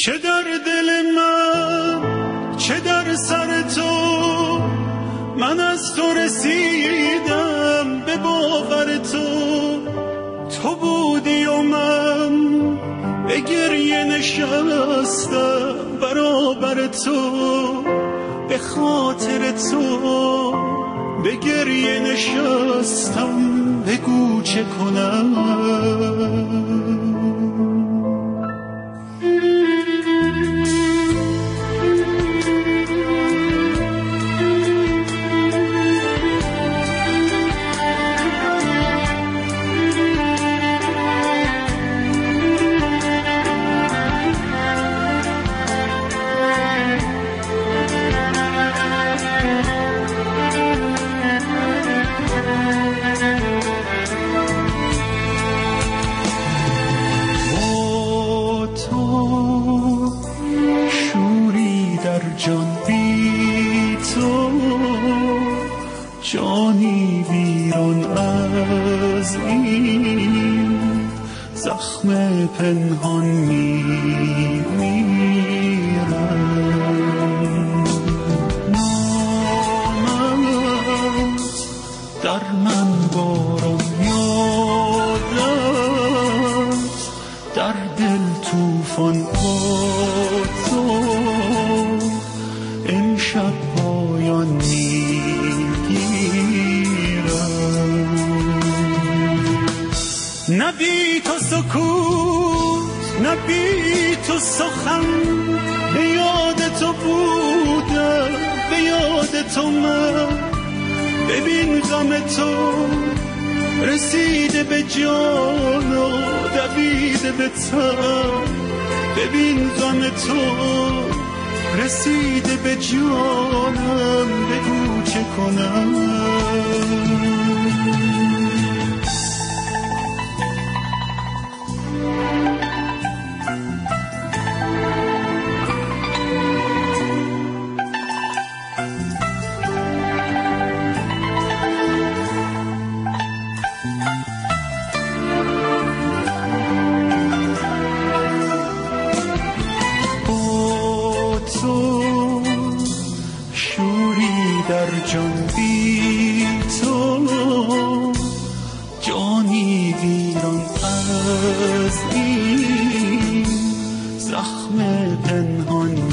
چه در دل من چه در سر تو، من از تو رسیدم به باور تو. تو بودی و من به گریه نشستم برابر تو، به خاطر تو به گریه نشستم. بگو چه کنم؟ جان بی تو، جانی ویران از این زخم پنهان میمیرم. نامت در من باران یادت، در دل توفان با تو امشب پایان میگیرم. نه بی تو سکوت نه بی تو سخن، به یاد تو بودم به یاد تو من. ببین غم تو رسیده به جان و دویده به تن. ببین غم تو رسیده به جانم. بگو چه کنم؟ در جان بی تو، جانی ویران از این زخم پنهان